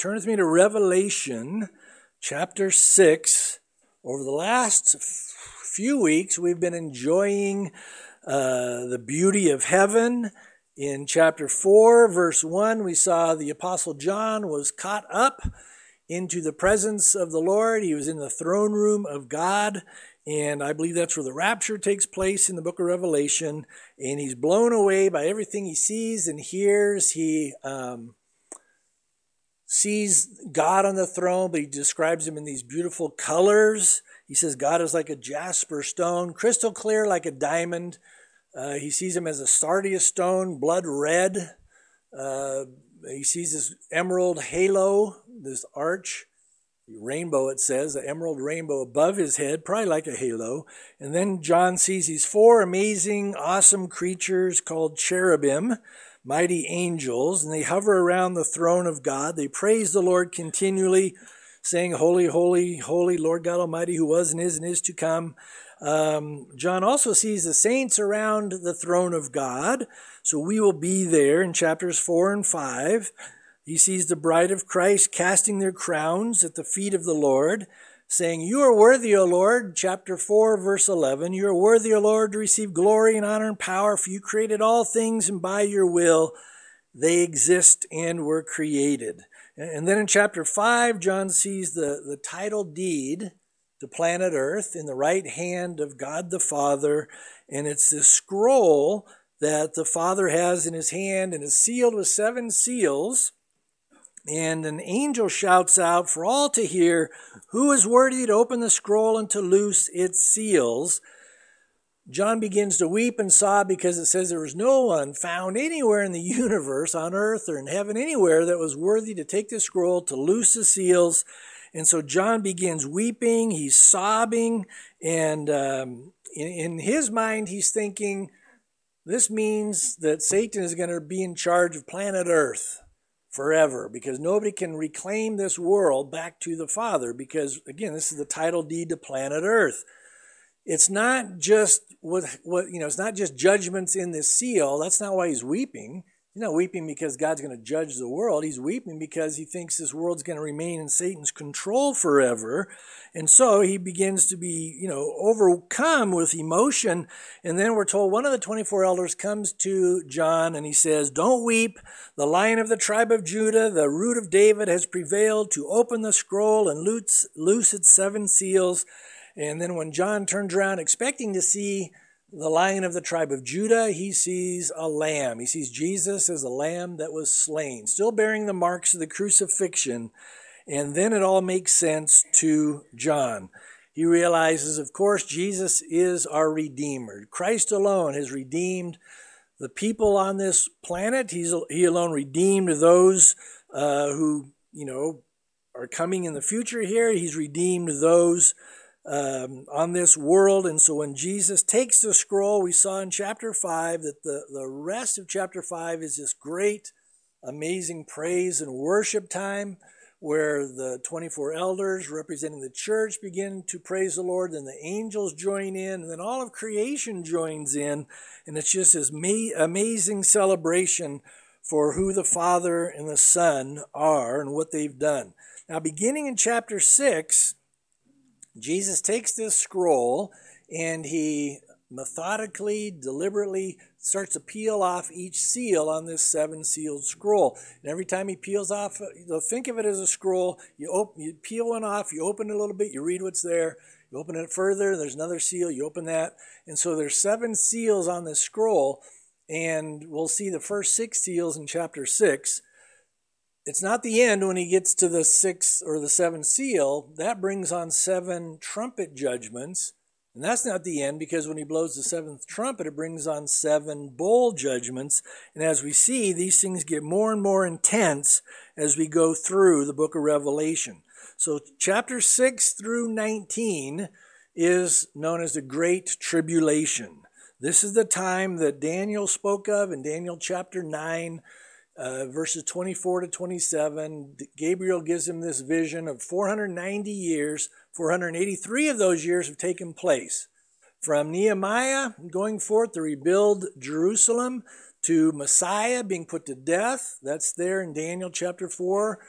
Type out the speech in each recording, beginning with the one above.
Turn with me to Revelation chapter 6. Over the last few weeks, we've been enjoying the beauty of heaven. In chapter 4, verse 1, we saw the Apostle John was caught up into the presence of the Lord. He was in the throne room of God, and I believe that's where the rapture takes place in the book of Revelation. And he's blown away by everything he sees and hears. He sees God on the throne, but he describes him in these beautiful colors. He says God is like a jasper stone, crystal clear like a diamond. He sees him as a sardius stone, blood red. He sees this emerald halo, this arch, rainbow it says, the emerald rainbow above his head, probably like a halo. And then John sees these four amazing, awesome creatures called cherubim, mighty angels, and they hover around the throne of God. They praise the Lord continually, saying, "Holy, holy, holy, Lord God Almighty, who was and is to come." John also sees the saints around the throne of God, so we will be there in chapters 4 and 5. He sees the bride of Christ casting their crowns at the feet of the Lord, saying, "You are worthy, O Lord," chapter 4, verse 11, "You are worthy, O Lord, to receive glory and honor and power, for you created all things, and by your will they exist and were created." And then in chapter 5, John sees the title deed to planet Earth in the right hand of God the Father, and it's this scroll that the Father has in his hand and is sealed with 7 seals. And an angel shouts out for all to hear, "Who is worthy to open the scroll and to loose its seals?" John begins to weep and sob because it says there was no one found anywhere in the universe, on earth or in heaven, anywhere that was worthy to take the scroll, to loose the seals. And so John begins weeping, he's sobbing, and in his mind he's thinking, this means that Satan is going to be in charge of planet Earth forever, because nobody can reclaim this world back to the Father, because again, this is the title deed to planet Earth. It's not just it's not just judgments in this seal. That's not why he's weeping. He's not weeping because God's going to judge the world. He's weeping because he thinks this world's going to remain in Satan's control forever. And so he begins to be, overcome with emotion. And then we're told one of the 24 elders comes to John and he says, "Don't weep. The Lion of the tribe of Judah, the Root of David, has prevailed to open the scroll and loose its 7 seals." And then when John turns around expecting to see the Lion of the tribe of Judah, he sees a lamb. He sees Jesus as a lamb that was slain, still bearing the marks of the crucifixion. And then it all makes sense to John. He realizes, of course, Jesus is our Redeemer. Christ alone has redeemed the people on this planet. He alone redeemed those who, are coming in the future here. He's redeemed those on this world. And so when Jesus takes the scroll, we saw in chapter 5 that the rest of chapter 5 is this great, amazing praise and worship time where the 24 elders representing the church begin to praise the Lord, then the angels join in, and then all of creation joins in, and it's just this amazing celebration for who the Father and the Son are and what they've done. Now, beginning in chapter 6, Jesus takes this scroll and he methodically, deliberately starts to peel off each seal on this 7-sealed scroll. And every time he peels off, think of it as a scroll. You peel one off, you open it a little bit, you read what's there. You open it further, there's another seal, you open that. And so there's 7 seals on this scroll, and we'll see the first 6 seals in chapter 6. It's not the end when he gets to the 6th or the 7th seal. That brings on 7 trumpet judgments. And that's not the end, because when he blows the 7th trumpet, it brings on 7 bowl judgments. And as we see, these things get more and more intense as we go through the book of Revelation. So chapter 6 through 19 is known as the Great Tribulation. This is the time that Daniel spoke of in Daniel chapter 9, verses 24 to 27, Gabriel gives him this vision of 490 years. 483 of those years have taken place. From Nehemiah going forth to rebuild Jerusalem, to Messiah being put to death. That's there in Daniel chapter 4.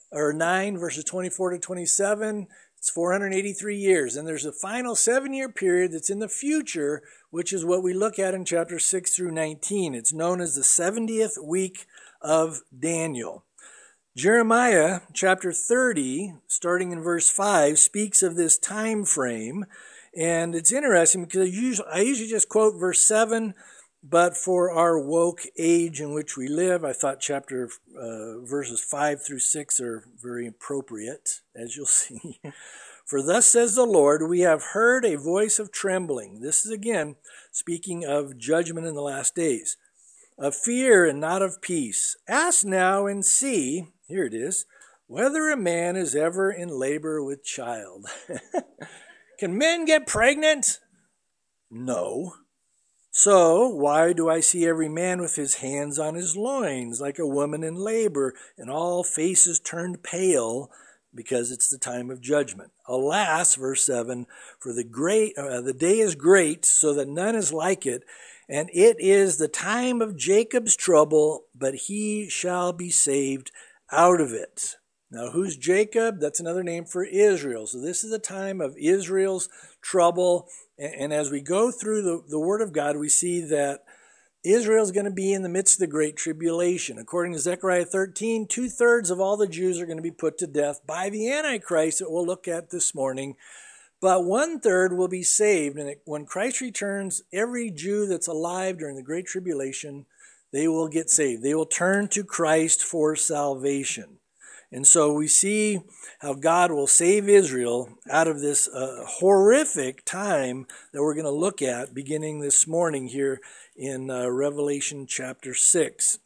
or 9, verses 24 to 27. It's 483 years. And there's a final 7-year period that's in the future, which is what we look at in chapter 6 through 19. It's known as the 70th week of Daniel. Jeremiah chapter 30, starting in verse 5, speaks of this time frame. And it's interesting because I usually just quote verse 7, but for our woke age in which we live, I thought verses 5 through 6 are very appropriate, as you'll see. For thus says the Lord, we have heard a voice of trembling. This is again speaking of judgment in the last days. Of fear and not of peace. Ask now and see, here it is, whether a man is ever in labor with child. Can men get pregnant? No. So why do I see every man with his hands on his loins, like a woman in labor, and all faces turned pale, because it's the time of judgment? Alas, verse 7, for the day is great, so that none is like it, and it is the time of Jacob's trouble, but he shall be saved out of it. Now, who's Jacob? That's another name for Israel. So this is the time of Israel's trouble. And as we go through the Word of God, we see that Israel's going to be in the midst of the Great Tribulation. According to Zechariah 13, 2/3 of all the Jews are going to be put to death by the Antichrist that we'll look at this morning. But 1/3 will be saved. And when Christ returns, every Jew that's alive during the Great Tribulation, they will get saved. They will turn to Christ for salvation. And so we see how God will save Israel out of this horrific time that we're going to look at beginning this morning here in Revelation chapter 6.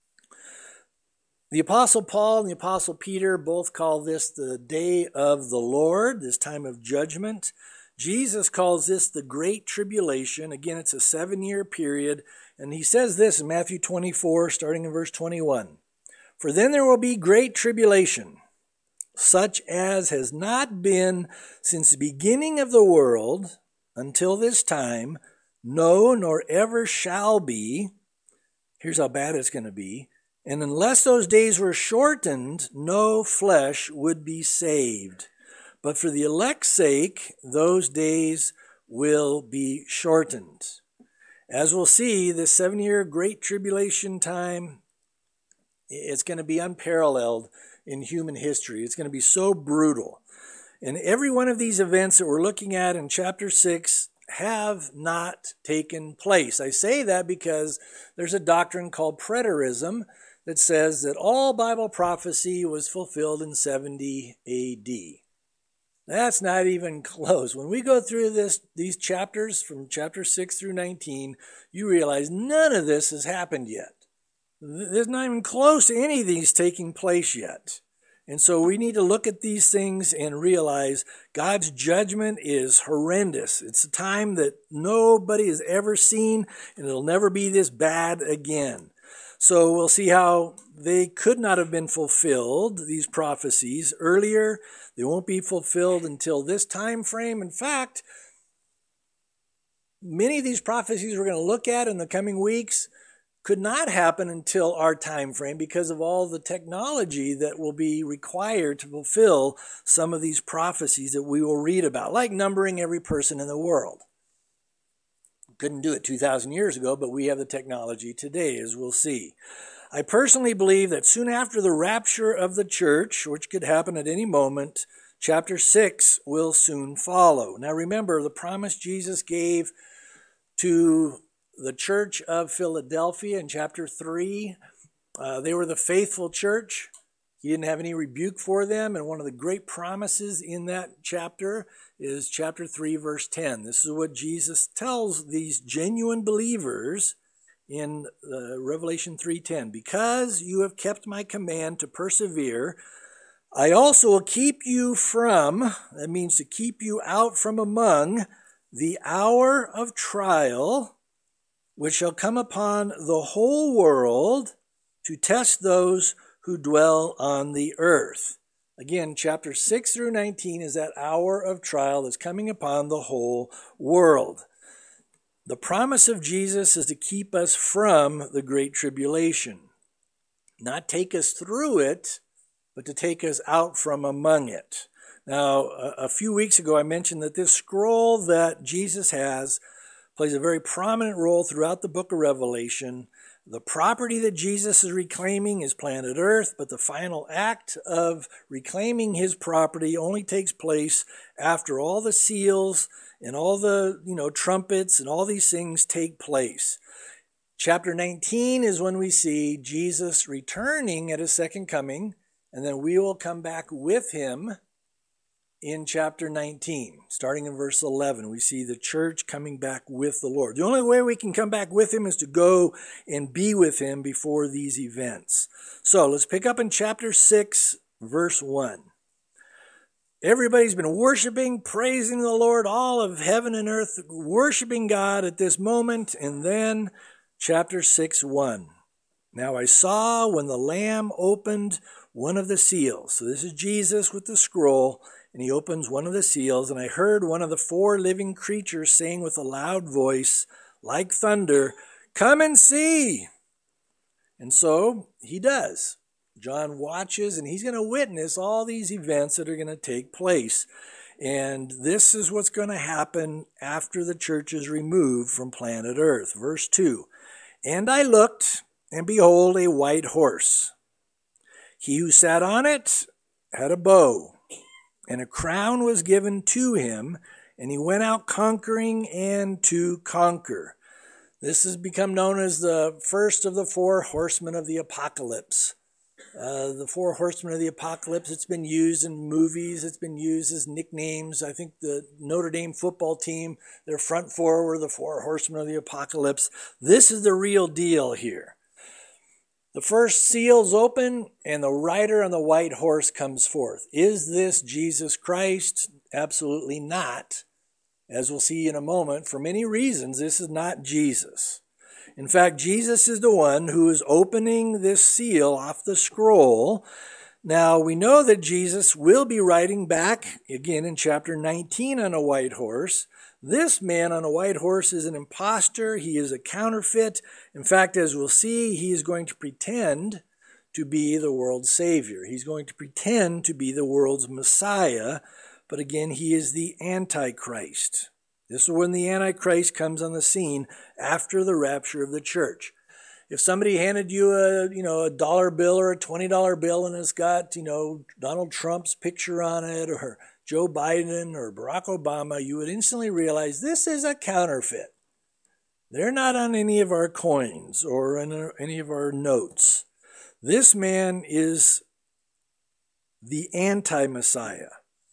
The Apostle Paul and the Apostle Peter both call this the day of the Lord, this time of judgment. Jesus calls this the Great Tribulation. Again, it's a 7-year period. And he says this in Matthew 24, starting in verse 21. For then there will be great tribulation, such as has not been since the beginning of the world until this time, no, nor ever shall be. Here's how bad it's going to be. And unless those days were shortened, no flesh would be saved. But for the elect's sake, those days will be shortened. As we'll see, this 7-year Great Tribulation time, it's going to be unparalleled in human history. It's going to be so brutal. And every one of these events that we're looking at in chapter 6 have not taken place. I say that because there's a doctrine called preterism that says that all Bible prophecy was fulfilled in 70 AD. That's not even close. When we go through these chapters from chapter 6 through 19, you realize none of this has happened yet. There's not even close to any of these taking place yet. And so we need to look at these things and realize God's judgment is horrendous. It's a time that nobody has ever seen, and it'll never be this bad again. So we'll see how they could not have been fulfilled, these prophecies, earlier. They won't be fulfilled until this time frame. In fact, many of these prophecies we're going to look at in the coming weeks could not happen until our time frame because of all the technology that will be required to fulfill some of these prophecies that we will read about, like numbering every person in the world. Couldn't do it 2,000 years ago, but we have the technology today, as we'll see. I personally believe that soon after the rapture of the church, which could happen at any moment, chapter 6 will soon follow. Now remember, the promise Jesus gave to the church of Philadelphia in chapter 3, they were the faithful church. He didn't have any rebuke for them. And one of the great promises in that chapter is chapter 3, verse 10. This is what Jesus tells these genuine believers in Revelation 3:10. Because you have kept my command to persevere, I also will keep you from, that means to keep you out from among, the hour of trial, which shall come upon the whole world to test those who dwell on the earth. Again, chapter 6 through 19 is that hour of trial that's coming upon the whole world. The promise of Jesus is to keep us from the Great Tribulation, not take us through it, but to take us out from among it. Now, a few weeks ago, I mentioned that this scroll that Jesus has plays a very prominent role throughout the book of Revelation. The property that Jesus is reclaiming is planet Earth, but the final act of reclaiming his property only takes place after all the seals and all the, trumpets and all these things take place. Chapter 19 is when we see Jesus returning at his second coming, and then we will come back with him in chapter 19. Starting in verse 11, we see the church coming back with the Lord. The only way we can come back with him is to go and be with him before these events. So let's pick up in chapter 6, verse 1. Everybody's been worshiping, praising the Lord, all of heaven and earth worshiping God at this moment, and then chapter 6, 1. Now I saw when the Lamb opened one of the seals. So this is Jesus with the scroll, and he opens one of the seals, and I heard one of the four living creatures saying with a loud voice, like thunder, "Come and see!" And so he does. John watches, and he's going to witness all these events that are going to take place. And this is what's going to happen after the church is removed from planet Earth. Verse 2, "And I looked, and behold, a white horse. He who sat on it had a bow, and a crown was given to him, and he went out conquering and to conquer." This has become known as the first of the four horsemen of the apocalypse. The four horsemen of the apocalypse, it's been used in movies, it's been used as nicknames. I think the Notre Dame football team, their front four were the four horsemen of the apocalypse. This is the real deal here. The first seal's open, and the rider on the white horse comes forth. Is this Jesus Christ? Absolutely not. As we'll see in a moment, for many reasons, this is not Jesus. In fact, Jesus is the one who is opening this seal off the scroll. Now, we know that Jesus will be riding back, again in chapter 19, on a white horse. This man on a white horse is an imposter. He is a counterfeit. In fact, as we'll see, he is going to pretend to be the world's Savior. He's going to pretend to be the world's Messiah. But again, he is the Antichrist. This is when the Antichrist comes on the scene after the rapture of the church. If somebody handed you a dollar bill or a $20 bill and it's got, Donald Trump's picture on it, or Joe Biden or Barack Obama, you would instantly realize this is a counterfeit. They're not on any of our coins or in any of our notes. This man is the anti-Messiah.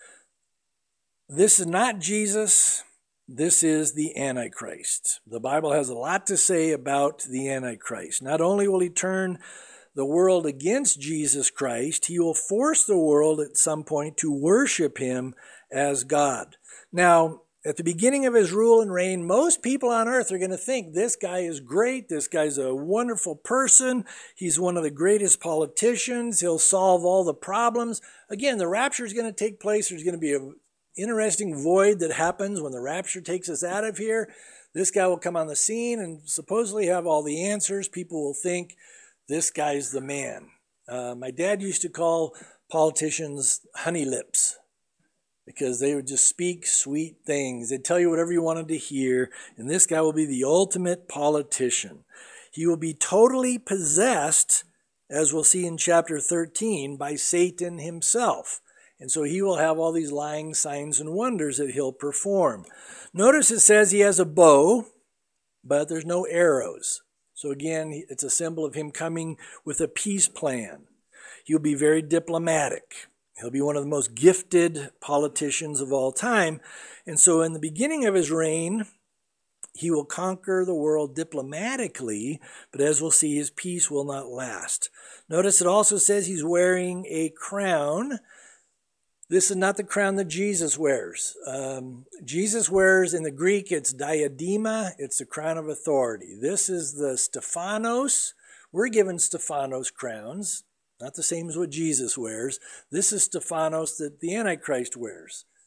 This is not Jesus. This is the Antichrist. The Bible has a lot to say about the Antichrist. Not only will he turn the world against Jesus Christ, he will force the world at some point to worship him as God. Now, at the beginning of his rule and reign, most people on earth are going to think this guy is great, this guy's a wonderful person, he's one of the greatest politicians, he'll solve all the problems. Again, the rapture is going to take place. There's going to be an interesting void that happens when the rapture takes us out of here. This guy will come on the scene and supposedly have all the answers. People will think this guy's the man. My dad used to call politicians honey lips because they would just speak sweet things. They'd tell you whatever you wanted to hear, and this guy will be the ultimate politician. He will be totally possessed, as we'll see in chapter 13, by Satan himself. And so he will have all these lying signs and wonders that he'll perform. Notice it says he has a bow, but there's no arrows. So again, it's a symbol of him coming with a peace plan. He'll be very diplomatic. He'll be one of the most gifted politicians of all time. And so in the beginning of his reign, he will conquer the world diplomatically, but as we'll see, his peace will not last. Notice it also says he's wearing a crown. This is not the crown that Jesus wears. Jesus wears, in the Greek, it's diadema. It's the crown of authority. This is the Stephanos. We're given Stephanos crowns, not the same as what Jesus wears. This is Stephanos that the Antichrist wears.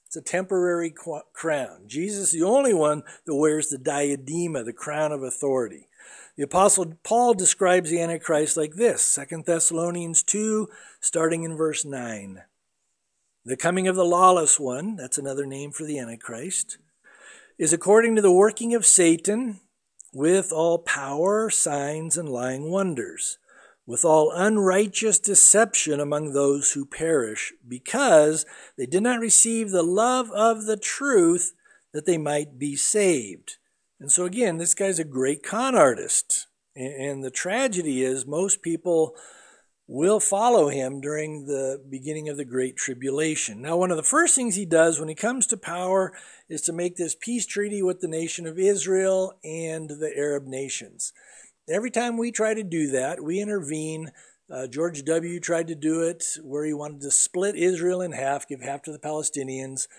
It's a temporary crown. Jesus is the only one that wears the diadema, the crown of authority. The Apostle Paul describes the Antichrist like this, 2 Thessalonians 2, starting in verse 9. The coming of the lawless one, that's another name for the Antichrist, is according to the working of Satan, with all power, signs, and lying wonders, with all unrighteous deception among those who perish, because they did not receive the love of the truth that they might be saved. And so again, this guy's a great con artist. And the tragedy is most people will follow him during the beginning of the Great Tribulation. Now, one of the first things he does when he comes to power is to make this peace treaty with the nation of Israel and the Arab nations. Every time we try to do that, we intervene. George W. tried to do it where he wanted to split Israel in half, give half to the Palestinians.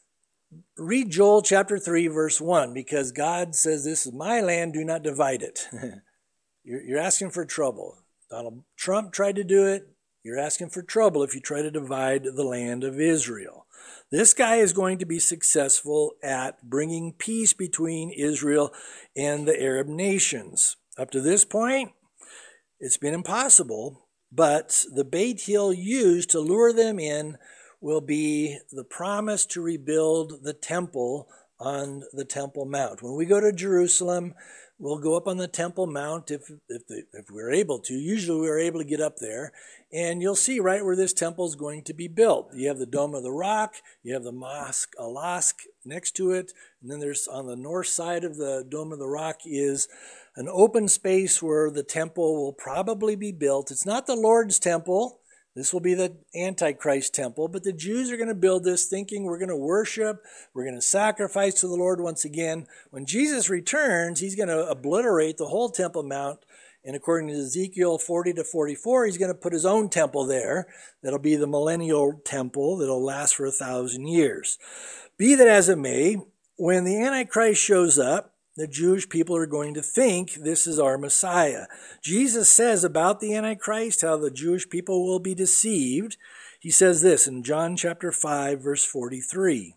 Read Joel chapter 3, verse 1, because God says, "This is my land, do not divide it." You're asking for trouble. Donald Trump tried to do it. You're asking for trouble if you try to divide the land of Israel. This guy is going to be successful at bringing peace between Israel and the Arab nations. Up to this point, it's been impossible, but the bait he'll use to lure them in will be the promise to rebuild the temple on the Temple Mount. When we go to Jerusalem, we'll go up on the Temple Mount if we're able to. Usually we're able to get up there, and you'll see right where this temple is going to be built. You have the Dome of the Rock, you have the Mosque Al-Aqsa next to it, and then there's on the north side of the Dome of the Rock is an open space where the temple will probably be built. It's not the Lord's temple. This will be the Antichrist temple, but the Jews are going to build this thinking we're going to worship, we're going to sacrifice to the Lord once again. When Jesus returns, he's going to obliterate the whole Temple Mount, and according to Ezekiel 40 to 44, he's going to put his own temple there. That'll be the millennial temple that'll last for 1,000 years. Be that as it may, when the Antichrist shows up, the Jewish people are going to think this is our Messiah. Jesus says about the Antichrist how the Jewish people will be deceived. He says this in John chapter 5, verse 43.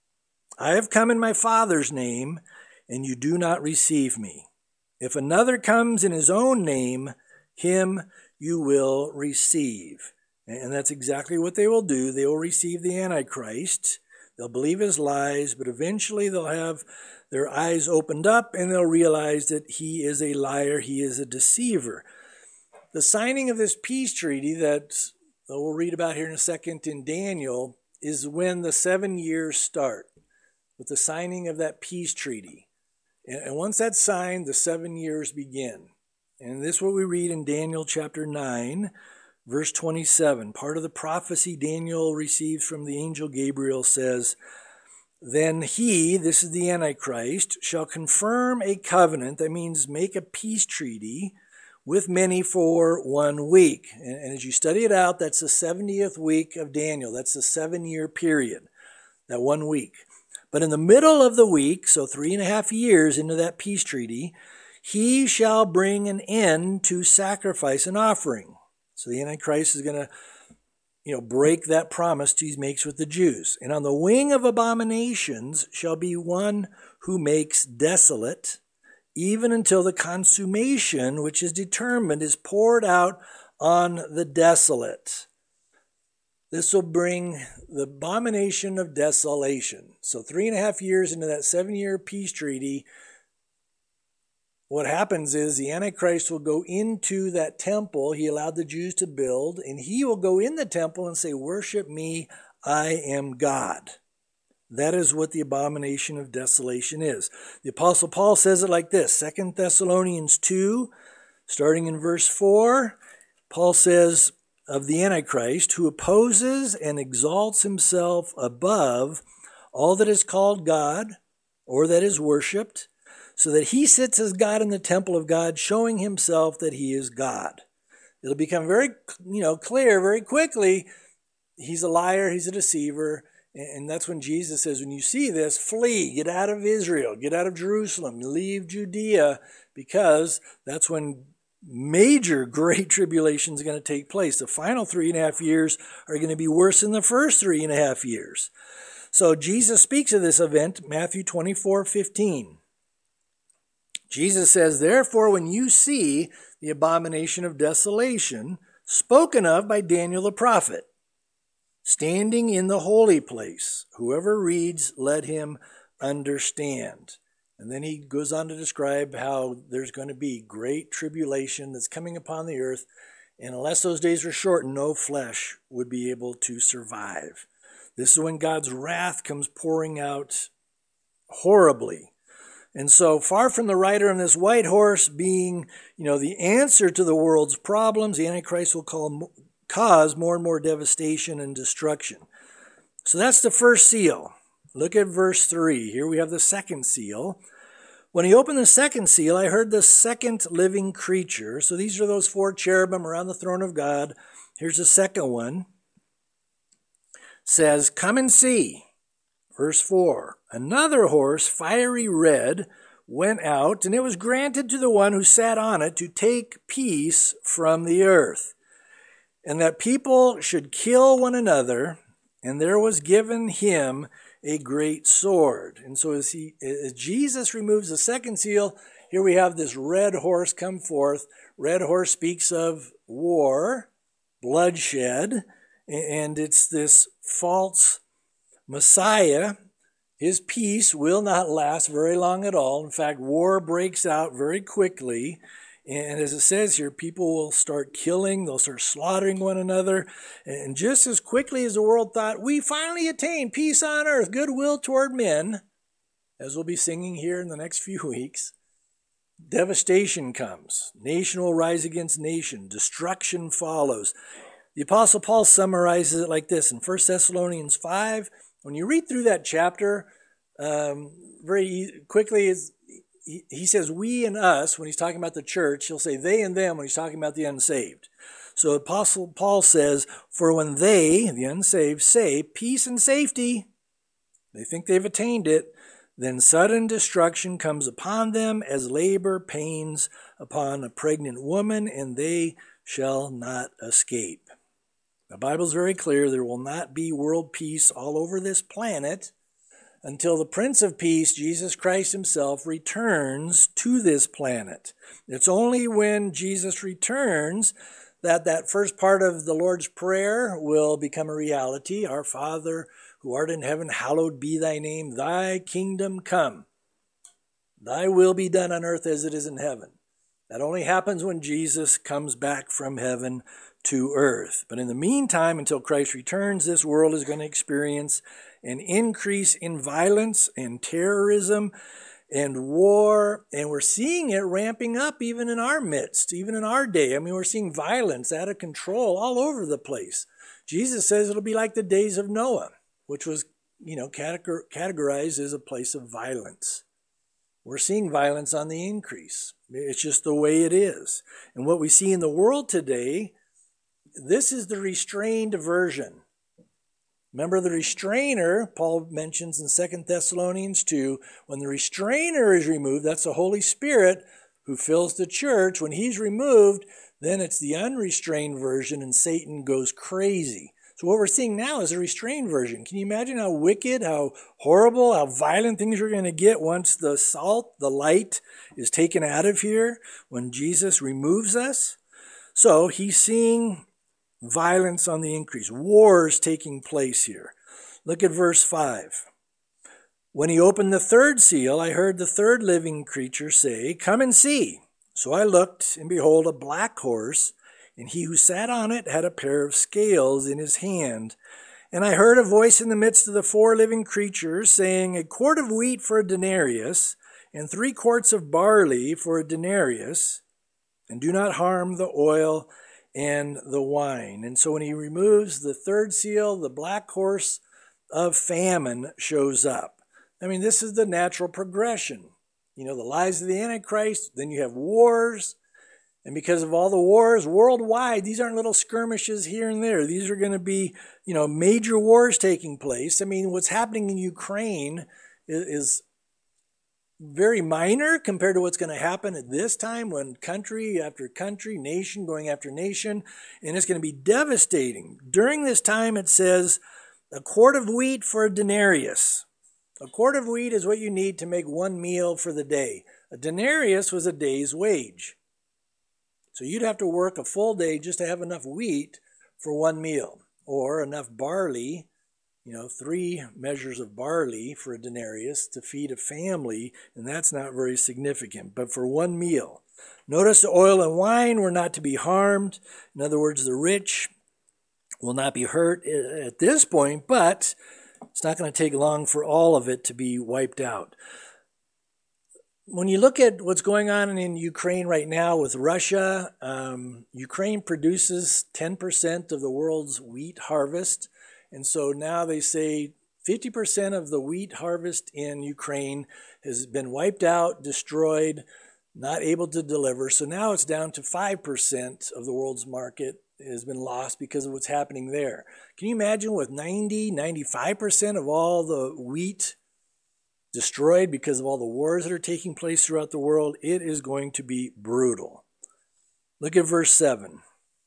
"I have come in my Father's name, and you do not receive me. If another comes in his own name, him you will receive." And that's exactly what they will do. They will receive the Antichrist. They'll believe his lies, but eventually they'll have their eyes opened up and they'll realize that he is a liar, he is a deceiver. The signing of this peace treaty that we'll read about here in a second in Daniel is when the 7 years start, with the signing of that peace treaty. And once that's signed, the 7 years begin. And this is what we read in Daniel chapter 9, verse 27. Part of the prophecy Daniel receives from the angel Gabriel says, "Then he," this is the Antichrist, "shall confirm a covenant," that means make a peace treaty, "with many for 1 week." And as you study it out, that's the 70th week of Daniel. That's the 7-year period, that 1 week. But in the middle of the week, so 3.5 years into that peace treaty, "he shall bring an end to sacrifice and offering." So the Antichrist is going to break that promise he makes with the Jews. "And on the wing of abominations shall be one who makes desolate, even until the consummation which is determined is poured out on the desolate." This will bring the abomination of desolation. So 3.5 years into that 7-year peace treaty, what happens is the Antichrist will go into that temple he allowed the Jews to build, and he will go in the temple and say, "Worship me, I am God." That is what the abomination of desolation is. The Apostle Paul says it like this, 2 Thessalonians 2, starting in verse 4, Paul says of the Antichrist, "who opposes and exalts himself above all that is called God or that is worshipped, so that he sits as God in the temple of God, showing himself that he is God." It'll become very, clear very quickly. He's a liar, he's a deceiver, and that's when Jesus says, when you see this, flee, get out of Israel, get out of Jerusalem, leave Judea, because that's when major great tribulation is going to take place. The final 3.5 years are going to be worse than the first 3.5 years. So Jesus speaks of this event, Matthew 24:15. Jesus says, "Therefore, when you see the abomination of desolation, spoken of by Daniel the prophet, standing in the holy place, whoever reads, let him understand." And then he goes on to describe how there's going to be great tribulation that's coming upon the earth, and unless those days are shortened, no flesh would be able to survive. This is when God's wrath comes pouring out horribly. And so, far from the rider on this white horse being, the answer to the world's problems, the Antichrist will cause more and more devastation and destruction. So that's the first seal. Look at verse 3. Here we have the second seal. When he opened the second seal, I heard the second living creature. So these are those 4 cherubim around the throne of God. Here's the second one. Says, "Come and see." Verse 4. Another horse, fiery red, went out, and it was granted to the one who sat on it to take peace from the earth, and that people should kill one another, and there was given him a great sword. And so as Jesus removes the second seal, here we have this red horse come forth. Red horse speaks of war, bloodshed, and it's this false Messiah. His peace will not last very long at all. In fact, war breaks out very quickly. And as it says here, people will start killing, they'll start slaughtering one another. And just as quickly as the world thought, we finally attained peace on earth, goodwill toward men, as we'll be singing here in the next few weeks, devastation comes. Nation will rise against nation. Destruction follows. The Apostle Paul summarizes it like this in 1 Thessalonians 5. When you read through that chapter, very quickly, he says we and us when he's talking about the church. He'll say they and them when he's talking about the unsaved. So Apostle Paul says, "For when they, the unsaved, say peace and safety," they think they've attained it, "then sudden destruction comes upon them as labor pains upon a pregnant woman, and they shall not escape." The Bible's very clear. There will not be world peace all over this planet until the Prince of Peace, Jesus Christ himself, returns to this planet. It's only when Jesus returns that first part of the Lord's Prayer will become a reality. Our Father, who art in heaven, hallowed be thy name. Thy kingdom come. Thy will be done on earth as it is in heaven. That only happens when Jesus comes back from heaven to earth. But in the meantime, until Christ returns, this world is going to experience an increase in violence and terrorism and war, and we're seeing it ramping up even in our midst, even in our day. I mean, we're seeing violence out of control all over the place. Jesus says it'll be like the days of Noah, which was, categorized as a place of violence. We're seeing violence on the increase. It's just the way it is. And what we see in the world today, this is the restrained version. Remember the restrainer, Paul mentions in 2 Thessalonians 2, when the restrainer is removed, that's the Holy Spirit who fills the church. When he's removed, then it's the unrestrained version and Satan goes crazy. So what we're seeing now is a restrained version. Can you imagine how wicked, how horrible, how violent things are going to get once the salt, the light is taken out of here, when Jesus removes us? So he's seeing violence on the increase. Wars taking place here. Look at verse 5. When he opened the third seal, I heard the third living creature say, "Come and see." So I looked, and behold, a black horse, and he who sat on it had a pair of scales in his hand. And I heard a voice in the midst of the 4 living creatures saying, "A quart of wheat for a denarius, and 3 quarts of barley for a denarius, and do not harm the oil and the wine." And so when he removes the third seal, the black horse of famine shows up. I mean, this is the natural progression. The lies of the Antichrist, then you have wars. And because of all the wars worldwide, these aren't little skirmishes here and there. These are going to be, major wars taking place. I mean, what's happening in Ukraine is very minor compared to what's going to happen at this time, when country after country, nation going after nation, and it's going to be devastating. During this time, it says a quart of wheat for a denarius. A quart of wheat is what you need to make one meal for the day. A denarius was a day's wage. So you'd have to work a full day just to have enough wheat for one meal, or enough barley, 3 measures of barley for a denarius to feed a family, and that's not very significant, but for one meal. Notice the oil and wine were not to be harmed. In other words, the rich will not be hurt at this point, but it's not going to take long for all of it to be wiped out. When you look at what's going on in Ukraine right now with Russia, Ukraine produces 10% of the world's wheat harvest. And so now they say 50% of the wheat harvest in Ukraine has been wiped out, destroyed, not able to deliver. So now it's down to 5% of the world's market has been lost because of what's happening there. Can you imagine with 95% of all the wheat destroyed because of all the wars that are taking place throughout the world? It is going to be brutal. Look at verse 7.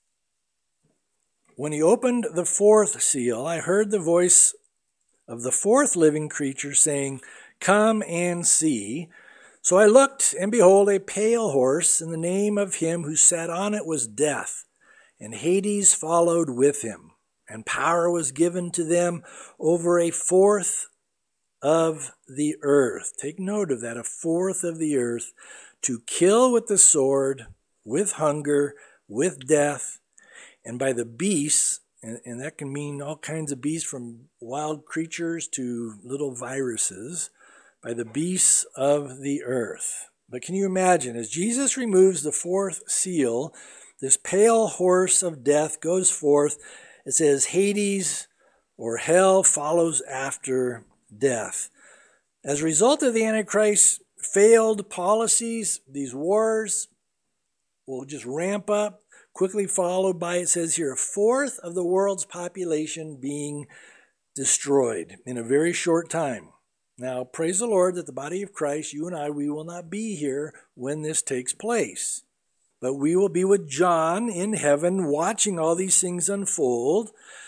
When he opened the 4th seal, I heard the voice of the 4th living creature saying, "Come and see." So I looked, and behold, a pale horse, and the name of him who sat on it was Death, and Hades followed with him, and power was given to them over 1/4 of the earth. Take note of that, 1/4 of the earth, to kill with the sword, with hunger, with death, and by the beasts, and that can mean all kinds of beasts from wild creatures to little viruses, by the beasts of the earth. But can you imagine, as Jesus removes the 4th seal, this pale horse of death goes forth. It says Hades or hell follows after death. As a result of the Antichrist's failed policies, these wars will just ramp up, quickly followed by, it says here, 1/4 of the world's population being destroyed in a very short time. Now, praise the Lord that the body of Christ, you and I, we will not be here when this takes place. But we will be with John in heaven watching all these things unfold.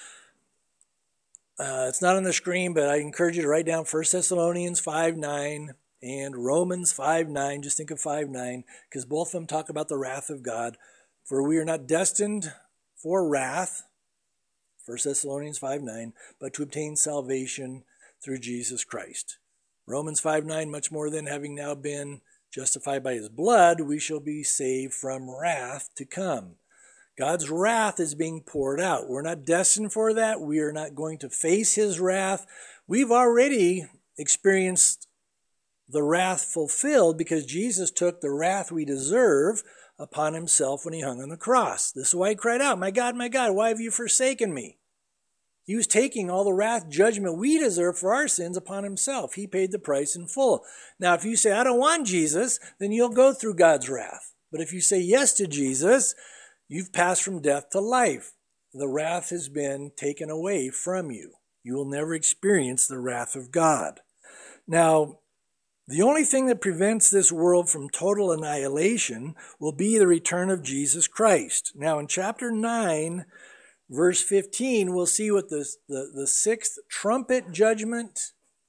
It's not on the screen, but I encourage you to write down 1 Thessalonians 5:9 and Romans 5:9. Just think of 5:9, because both of them talk about the wrath of God. For we are not destined for wrath, 1 Thessalonians 5:9, but to obtain salvation through Jesus Christ. Romans 5:9, much more than having now been justified by his blood, we shall be saved from wrath to come. God's wrath is being poured out. We're not destined for that. We are not going to face his wrath. We've already experienced the wrath fulfilled because Jesus took the wrath we deserve upon himself when he hung on the cross. This is why he cried out, my God, why have you forsaken me?" He was taking all the wrath, judgment we deserve for our sins upon himself. He paid the price in full. Now, if you say, "I don't want Jesus," then you'll go through God's wrath. But if you say yes to Jesus, you've passed from death to life. The wrath has been taken away from you. You will never experience the wrath of God. Now, the only thing that prevents this world from total annihilation will be the return of Jesus Christ. Now, in chapter 9, verse 15, we'll see what the 6th trumpet judgment,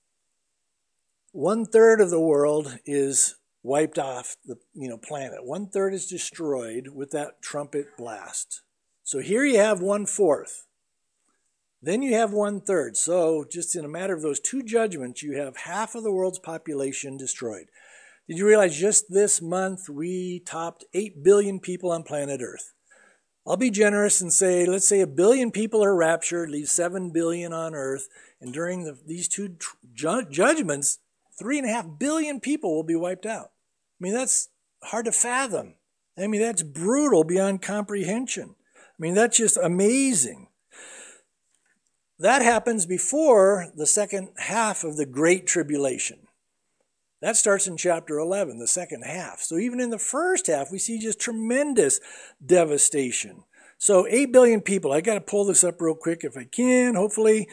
1/3 of the world is wiped off the planet. 1/3 is destroyed with that trumpet blast. So here you have 1/4. Then you have 1/3. So just in a matter of those 2 judgments, you have half of the world's population destroyed. Did you realize just this month we topped 8 billion people on planet Earth? I'll be generous and say, let's say 1 billion people are raptured, leave 7 billion on Earth. And during these 2 judgments, 3.5 billion people will be wiped out. I mean, that's hard to fathom. I mean, that's brutal beyond comprehension. I mean, that's just amazing. That happens before the second half of the Great Tribulation. That starts in chapter 11, the second half. So even in the first half, we see just tremendous devastation. So 8 billion people. I got to pull this up real quick if I can, hopefully.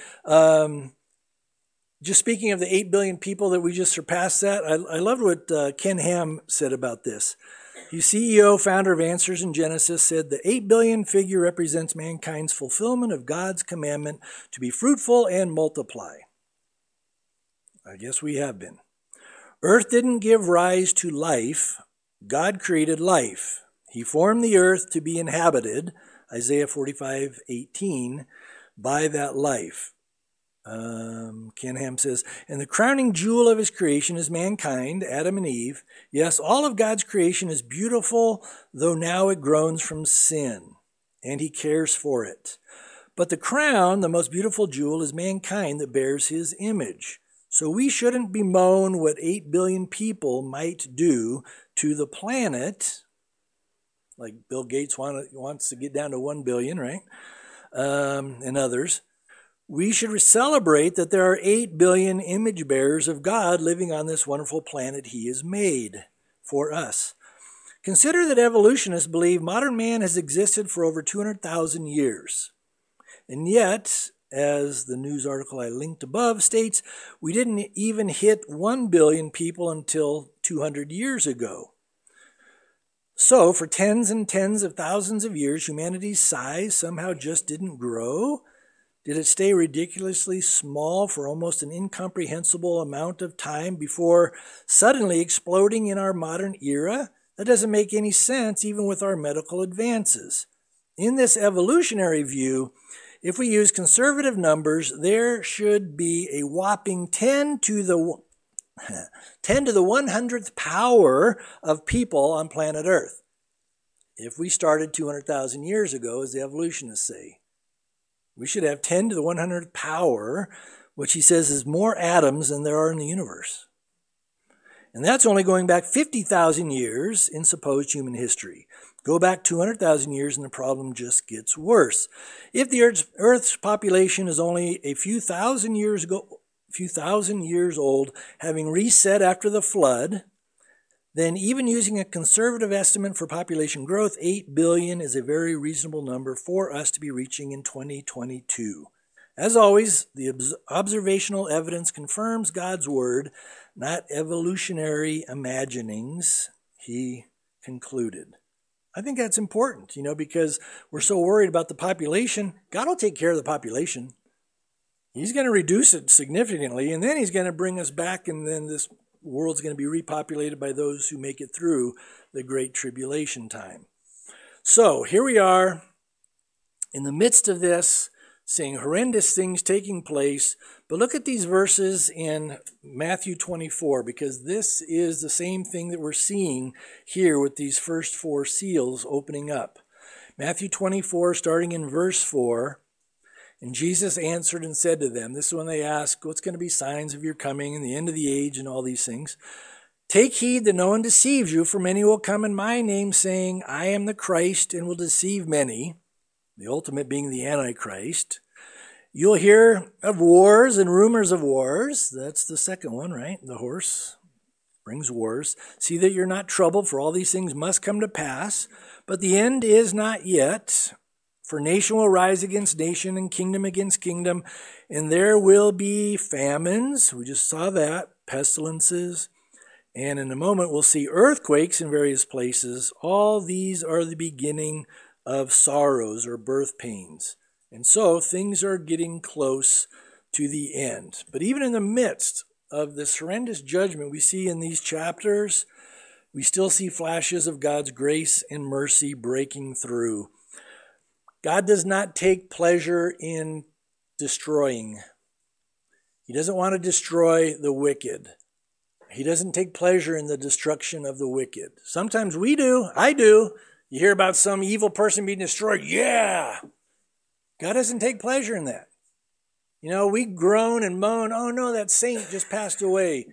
Just speaking of the 8 billion people that we just surpassed that, I loved what Ken Ham said about this. The CEO, founder of Answers in Genesis, said the 8 billion figure represents mankind's fulfillment of God's commandment to be fruitful and multiply. I guess we have been. Earth didn't give rise to life. God created life. He formed the earth to be inhabited, Isaiah 45:18, by that life. Ken Ham says, and the crowning jewel of his creation is mankind, Adam and Eve. Yes, all of God's creation is beautiful, though now it groans from sin, and he cares for it. But the crown, the most beautiful jewel, is mankind that bears his image. So we shouldn't bemoan what 8 billion people might do to the planet, like Bill Gates wants to get down to 1 billion, right? And others. We should celebrate that there are 8 billion image bearers of God living on this wonderful planet he has made for us. Consider that evolutionists believe modern man has existed for over 200,000 years. And yet, as the news article I linked above states, we didn't even hit 1 billion people until 200 years ago. So, for tens and tens of thousands of years, humanity's size somehow just didn't grow. Did it stay ridiculously small for almost an incomprehensible amount of time before suddenly exploding in our modern era? That doesn't make any sense, even with our medical advances. In this evolutionary view, if we use conservative numbers, there should be a whopping 10 to the 100th power of people on planet Earth. If we started 200,000 years ago, as the evolutionists say, we should have 10 to the 100th power, which he says is more atoms than there are in the universe. And that's only going back 50,000 years in supposed human history. Go back 200,000 years and the problem just gets worse. If the Earth's population is only a few thousand years old, having reset after the flood, then even using a conservative estimate for population growth, 8 billion is a very reasonable number for us to be reaching in 2022. As always, the observational evidence confirms God's word, not evolutionary imaginings, he concluded. I think that's important, because we're so worried about the population. God will take care of the population. He's going to reduce it significantly, and then he's going to bring us back, and then this world's going to be repopulated by those who make it through the Great Tribulation time. So here we are in the midst of this, seeing horrendous things taking place. But look at these verses in Matthew 24, because this is the same thing that we're seeing here with these first 4 seals opening up. Matthew 24, starting in verse 4, and Jesus answered and said to them, this is when they ask, what's going to be signs of your coming and the end of the age and all these things? Take heed that no one deceives you, for many will come in my name, saying, I am the Christ, and will deceive many, the ultimate being the Antichrist. You'll hear of wars and rumors of wars. That's the second one, right? The horse brings wars. See that you're not troubled, for all these things must come to pass, but the end is not yet. For nation will rise against nation and kingdom against kingdom, and there will be famines. We just saw that, pestilences. And in a moment we'll see earthquakes in various places. All these are the beginning of sorrows or birth pains. And so things are getting close to the end. But even in the midst of this horrendous judgment we see in these chapters, we still see flashes of God's grace and mercy breaking through. God does not take pleasure in destroying. He doesn't want to destroy the wicked. He doesn't take pleasure in the destruction of the wicked. Sometimes we do. I do. You hear about some evil person being destroyed. Yeah. God doesn't take pleasure in that. We groan and moan, oh no, that saint just passed away.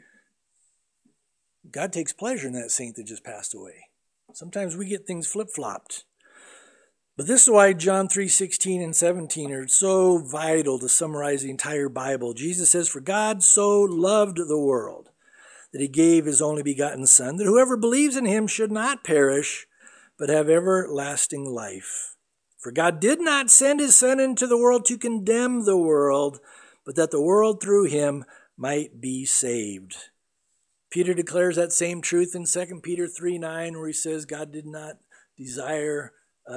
God takes pleasure in that saint that just passed away. Sometimes we get things flip-flopped. But this is why John 3:16 and 17 are so vital to summarize the entire Bible. Jesus says, for God so loved the world that he gave his only begotten Son, that whoever believes in him should not perish, but have everlasting life. For God did not send his Son into the world to condemn the world, but that the world through him might be saved. Peter declares that same truth in 2 Peter 3:9, where he says God did not desire,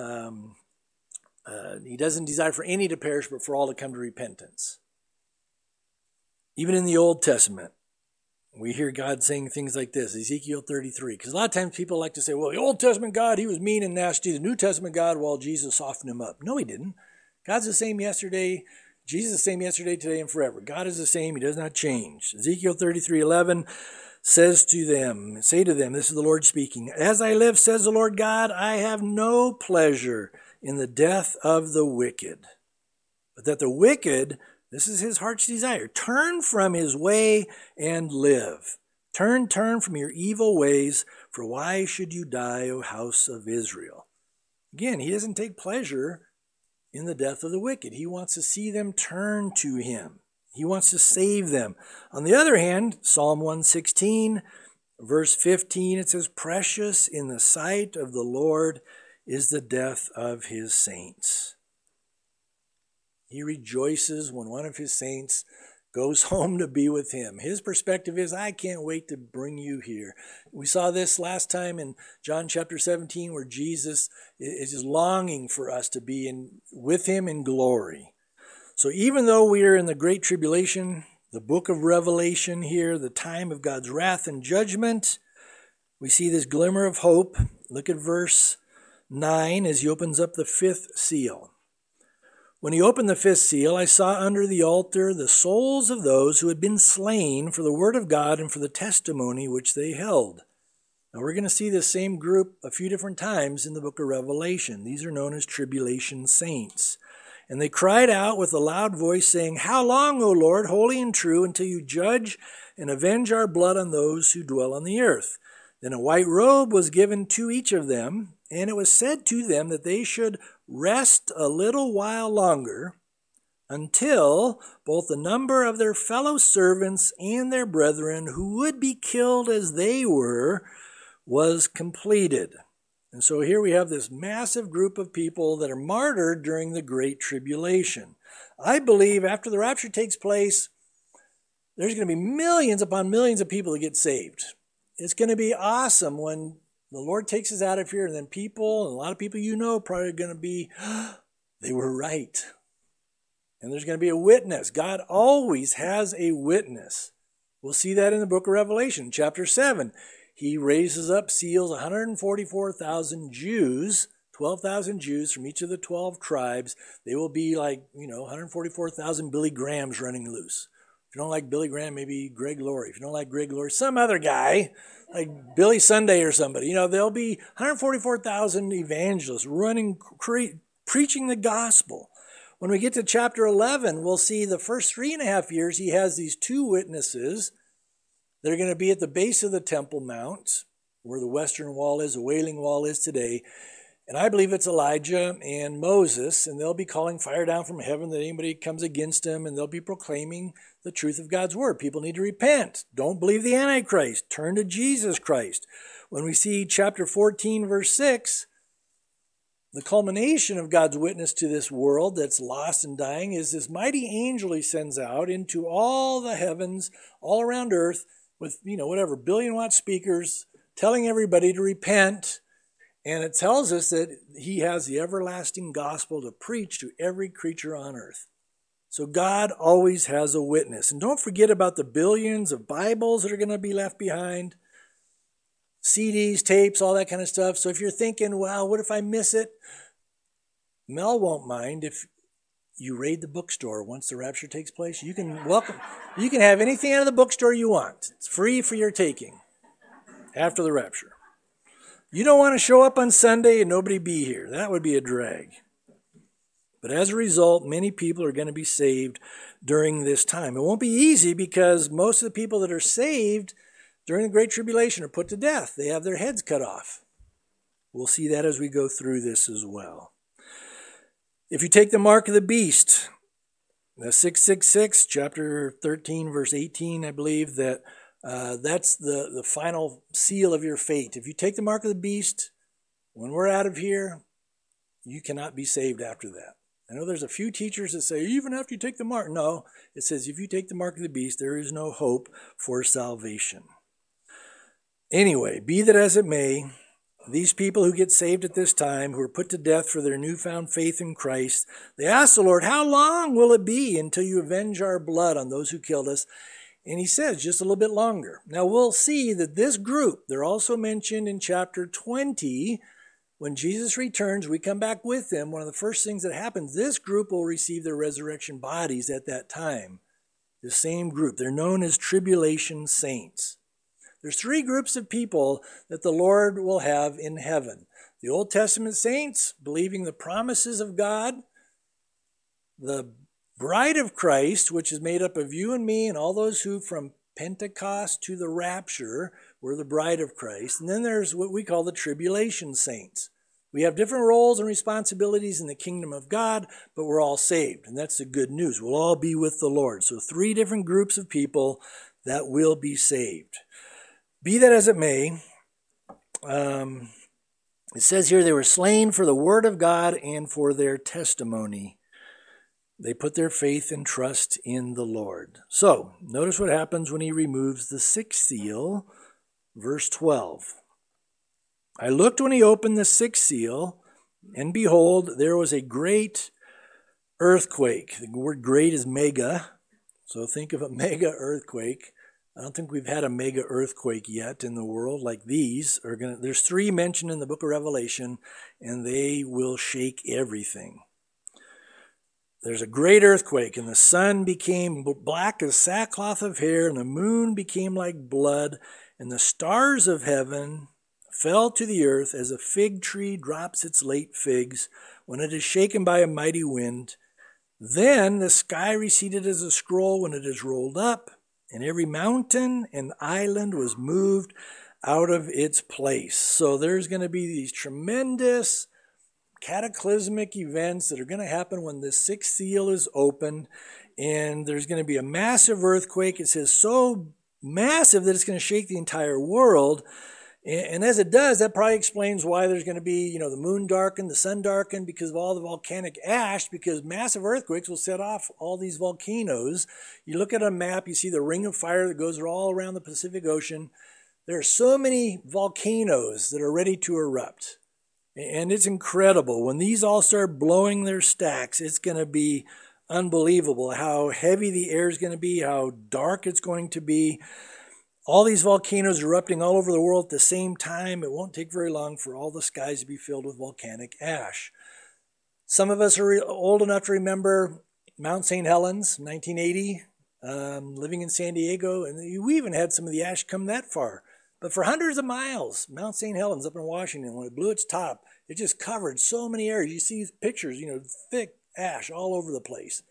he doesn't desire for any to perish, but for all to come to repentance. Even in the Old Testament, we hear God saying things like this, Ezekiel 33. Because a lot of times people like to say, well, the Old Testament God, he was mean and nasty. The New Testament God, well, Jesus softened him up. No, he didn't. God's the same yesterday. Jesus is the same yesterday, today, and forever. God is the same. He does not change. Ezekiel 33:11 says to them, say to them, this is the Lord speaking, as I live, says the Lord God, I have no pleasure in the death of the wicked, but that the wicked, this is his heart's desire, turn from his way and live. Turn from your evil ways, for why should you die, O house of Israel? Again, he doesn't take pleasure in the death of the wicked. He wants to see them turn to him. He wants to save them. On the other hand, Psalm 116, verse 15, it says, precious in the sight of the Lord is the death of his saints. He rejoices when one of his saints goes home to be with him. His perspective is, I can't wait to bring you here. We saw this last time in John chapter 17, where Jesus is just longing for us to be with him in glory. So even though we are in the Great Tribulation, the book of Revelation here, the time of God's wrath and judgment, we see this glimmer of hope. Look at verse 9 as he opens up the fifth seal. When he opened the fifth seal, I saw under the altar the souls of those who had been slain for the word of God and for the testimony which they held. Now we're going to see this same group a few different times in the book of Revelation. These are known as tribulation saints. And they cried out with a loud voice, saying, how long, O Lord, holy and true, until you judge and avenge our blood on those who dwell on the earth? Then a white robe was given to each of them, and it was said to them that they should rest a little while longer until both the number of their fellow servants and their brethren who would be killed as they were was completed. And so here we have this massive group of people that are martyred during the Great Tribulation. I believe after the rapture takes place, there's going to be millions upon millions of people that get saved. It's going to be awesome when the Lord takes us out of here, and then people, and a lot of people you know, probably are going to be, they were right. And there's going to be a witness. God always has a witness. We'll see that in the book of Revelation, chapter 7. He raises up, seals 144,000 Jews, 12,000 Jews from each of the 12 tribes. They will be like, 144,000 Billy Grahams running loose. If you don't like Billy Graham, maybe Greg Laurie. If you don't like Greg Laurie, some other guy, like Billy Sunday or somebody. There'll be 144,000 evangelists running, preaching the gospel. When we get to chapter 11, we'll see the first 3.5 years, he has these two witnesses that are going to be at the base of the Temple Mount, where the western wall is, the Wailing Wall is today. And I believe it's Elijah and Moses, and they'll be calling fire down from heaven that anybody comes against them, and they'll be proclaiming the truth of God's word. People need to repent. Don't believe the Antichrist. Turn to Jesus Christ. When we see chapter 14, verse 6, the culmination of God's witness to this world that's lost and dying is this mighty angel he sends out into all the heavens, all around earth, with, billion-watt speakers, telling everybody to repent. And it tells us that he has the everlasting gospel to preach to every creature on earth. So God always has a witness. And don't forget about the billions of Bibles that are going to be left behind, CDs, tapes, all that kind of stuff. So if you're thinking, well, what if I miss it? Mel won't mind if you raid the bookstore once the rapture takes place. You can have anything out of the bookstore you want. It's free for your taking after the rapture. You don't want to show up on Sunday and nobody be here. That would be a drag. But as a result, many people are going to be saved during this time. It won't be easy because most of the people that are saved during the Great Tribulation are put to death. They have their heads cut off. We'll see that as we go through this as well. If you take the mark of the beast, the 666, chapter 13, verse 18, I believe, that's the final seal of your fate. If you take the mark of the beast, when we're out of here, you cannot be saved after that. I know there's a few teachers that say, even after you take the mark. No, it says if you take the mark of the beast, there is no hope for salvation. Anyway, be that as it may, these people who get saved at this time, who are put to death for their newfound faith in Christ, they ask the Lord, how long will it be until you avenge our blood on those who killed us? And he says, just a little bit longer. Now we'll see that this group, they're also mentioned in chapter 20. When Jesus returns, we come back with him. One of the first things that happens, this group will receive their resurrection bodies at that time. The same group. They're known as tribulation saints. There's three groups of people that the Lord will have in heaven. The Old Testament saints, believing the promises of God. The bride of Christ, which is made up of you and me and all those who from Pentecost to the rapture were the bride of Christ. And then there's what we call the tribulation saints. We have different roles and responsibilities in the kingdom of God, but we're all saved. And that's the good news. We'll all be with the Lord. So three different groups of people that will be saved. Be that as it may, it says here they were slain for the word of God and for their testimony. They put their faith and trust in the Lord. So, notice what happens when he removes the sixth seal, verse 12. I looked when he opened the sixth seal, and behold, there was a great earthquake. The word great is mega, so think of a mega earthquake. I don't think we've had a mega earthquake yet in the world like these. There's three mentioned in the book of Revelation, and they will shake everything. There's a great earthquake, and the sun became black as sackcloth of hair, and the moon became like blood, and the stars of heaven fell to the earth as a fig tree drops its late figs when it is shaken by a mighty wind. Then the sky receded as a scroll when it is rolled up, and every mountain and island was moved out of its place. So there's going to be these tremendous cataclysmic events that are going to happen when this sixth seal is opened, and there's going to be a massive earthquake. It says so massive that it's going to shake the entire world. And as it does, that probably explains why there's going to be, the moon darkened, the sun darkened because of all the volcanic ash, because massive earthquakes will set off all these volcanoes. You look at a map, you see the ring of fire that goes all around the Pacific Ocean. There are so many volcanoes that are ready to erupt. And it's incredible. When these all start blowing their stacks, it's going to be unbelievable how heavy the air is going to be, how dark it's going to be. All these volcanoes erupting all over the world at the same time. It won't take very long for all the skies to be filled with volcanic ash. Some of us are old enough to remember Mount St. Helens, 1980, living in San Diego, and we even had some of the ash come that far. But for hundreds of miles, Mount St. Helens up in Washington, when it blew its top, it just covered so many areas. You see pictures, thick ash all over the place.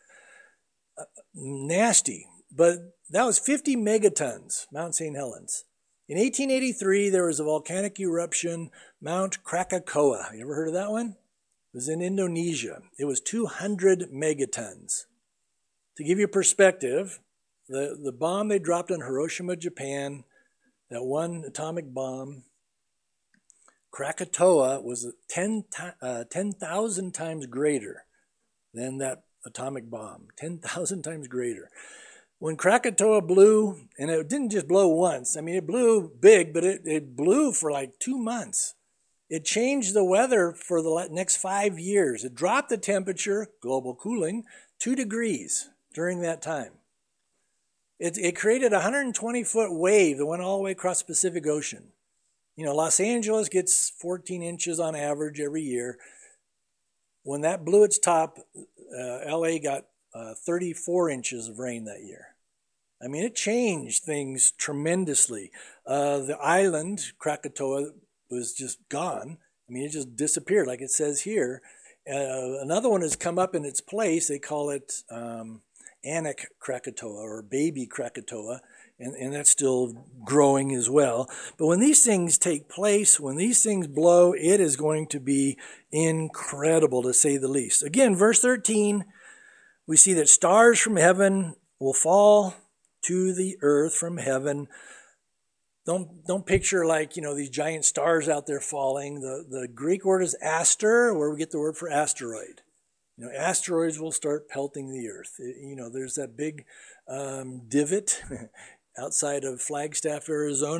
Nasty. But that was 50 megatons, Mount St. Helens. In 1883, there was a volcanic eruption, Mount Krakatoa. You ever heard of that one? It was in Indonesia. It was 200 megatons. To give you perspective, the bomb they dropped on Hiroshima, Japan, that one atomic bomb, Krakatoa was 10,000 times greater than that atomic bomb. 10,000 times greater. When Krakatoa blew, and it didn't just blow once, it blew big, but it blew for like 2 months. It changed the weather for the next 5 years. It dropped the temperature, global cooling, 2 degrees during that time. It created a 120-foot wave that went all the way across the Pacific Ocean. Los Angeles gets 14 inches on average every year. When that blew its top, LA got 34 inches of rain that year. It changed things tremendously. The island, Krakatoa, was just gone. It just disappeared, like it says here. Another one has come up in its place. They call it Anak Krakatoa or baby Krakatoa, and that's still growing as well. But when these things take place, when these things blow, it is going to be incredible, to say the least. Again, verse 13, we see that stars from heaven will fall to the earth from heaven. Don't picture these giant stars out there falling. The Greek word is aster, where we get the word for asteroid. Asteroids will start pelting the earth. There's that big divot outside of Flagstaff, Arizona,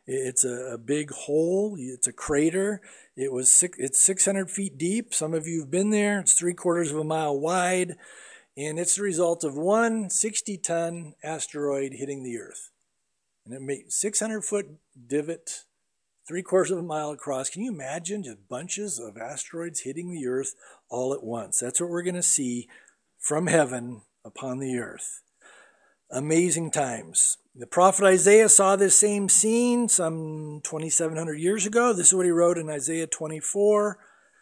It's a big hole. It's a crater. It's 600 feet deep. Some of you have been there. It's 3/4 of a mile wide. And it's the result of one 60-ton asteroid hitting the Earth. And it made 600-foot divot, 3/4 of a mile across. Can you imagine just bunches of asteroids hitting the Earth all at once? That's what we're going to see from heaven upon the Earth. Amazing times. The prophet Isaiah saw this same scene some 2,700 years ago. This is what he wrote in Isaiah 24.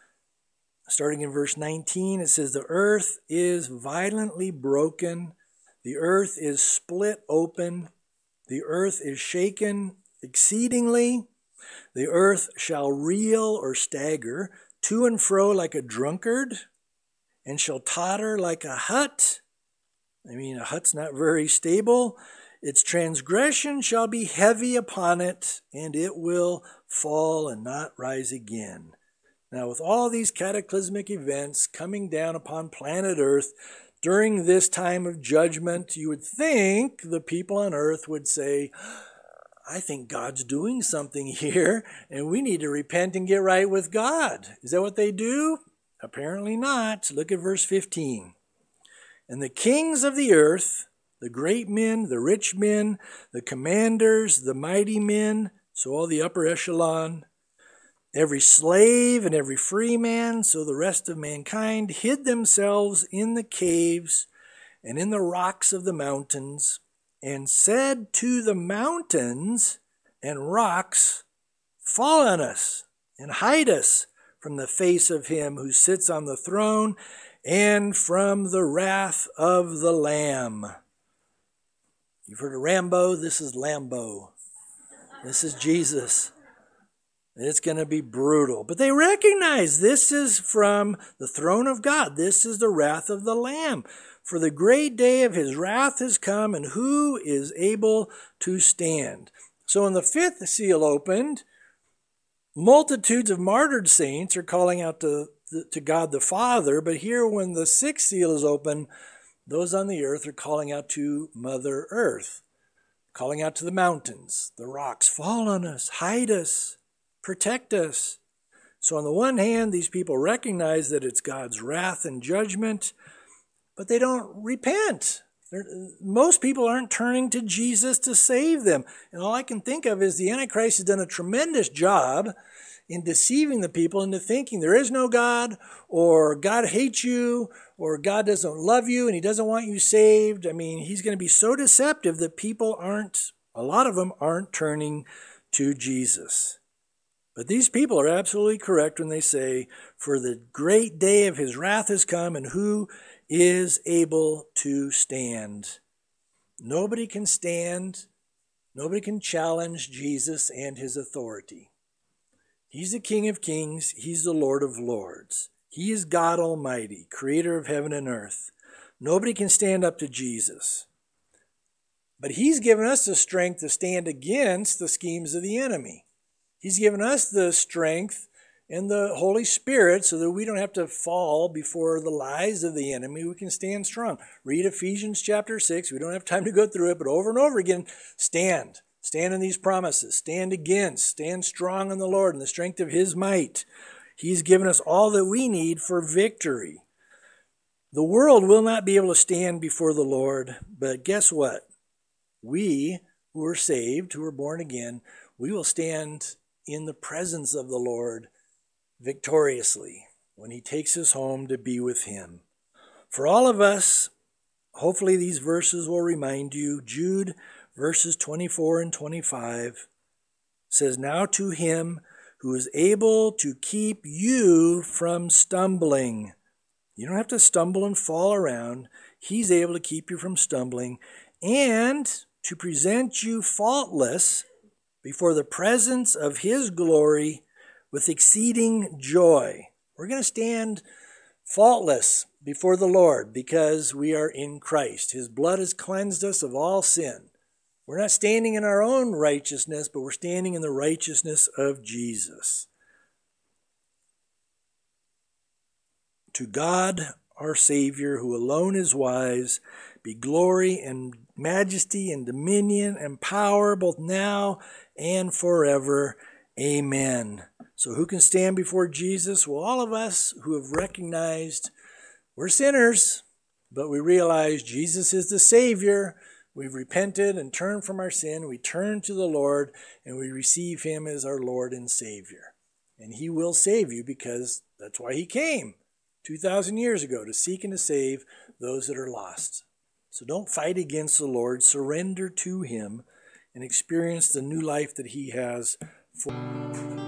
Starting in verse 19, it says, "The earth is violently broken. The earth is split open. The earth is shaken exceedingly. The earth shall reel or stagger to and fro like a drunkard, and shall totter like a hut." I mean, a hut's not very stable. "Its transgression shall be heavy upon it, and it will fall and not rise again." Now, with all these cataclysmic events coming down upon planet Earth during this time of judgment, you would think the people on Earth would say, "I think God's doing something here, and we need to repent and get right with God." Is that what they do? Apparently not. Look at verse 15. "And the kings of the earth, the great men, the rich men, the commanders, the mighty men," so all the upper echelon, "every slave and every free man," so the rest of mankind, "hid themselves in the caves and in the rocks of the mountains, and said to the mountains and rocks, 'Fall on us and hide us from the face of him who sits on the throne and from the wrath of the Lamb.'" You've heard of Rambo. This is Lambo. This is Jesus. It's going to be brutal. But they recognize this is from the throne of God. This is the wrath of the Lamb. "For the great day of his wrath has come, and who is able to stand?" So when the fifth seal opened, multitudes of martyred saints are calling out to God the Father. But here when the sixth seal is open, those on the earth are calling out to Mother Earth, calling out to the mountains, the rocks, "Fall on us, hide us, protect us." So on the one hand, these people recognize that it's God's wrath and judgment, but they don't repent. Most people aren't turning to Jesus to save them. And all I can think of is the Antichrist has done a tremendous job in deceiving the people into thinking there is no God, or God hates you, or God doesn't love you and he doesn't want you saved. I mean, he's going to be so deceptive that people a lot of them aren't turning to Jesus. But these people are absolutely correct when they say, "For the great day of his wrath has come, and who is able to stand?" Nobody can stand. Nobody can challenge Jesus and his authority. He's the King of Kings. He's the Lord of Lords. He is God Almighty, creator of heaven and earth. Nobody can stand up to Jesus. But he's given us the strength to stand against the schemes of the enemy. He's given us the strength and the Holy Spirit so that we don't have to fall before the lies of the enemy. We can stand strong. Read Ephesians chapter 6. We don't have time to go through it, but over and over again, stand. Stand in these promises. Stand against. Stand strong in the Lord and the strength of his might. He's given us all that we need for victory. The world will not be able to stand before the Lord, but guess what? We who are saved, who are born again, we will stand in the presence of the Lord victoriously when he takes us home to be with him. For all of us, hopefully these verses will remind you. Jude verses 24 and 25 says, "Now to him who is able to keep you from stumbling." You don't have to stumble and fall around. He's able to keep you from stumbling, and to present you faultless before the presence of his glory with exceeding joy. We're going to stand faultless before the Lord because we are in Christ. His blood has cleansed us of all sin. We're not standing in our own righteousness, but we're standing in the righteousness of Jesus. To God, our Savior, who alone is wise, be glory and majesty and dominion and power both now and forever. Amen. So who can stand before Jesus? Well, all of us who have recognized we're sinners, but we realize Jesus is the Savior. We've repented and turned from our sin. We turn to the Lord and we receive Him as our Lord and Savior. And He will save you because that's why He came 2,000 years ago, to seek and to save those that are lost. So don't fight against the Lord. Surrender to Him and experience the new life that He has for you.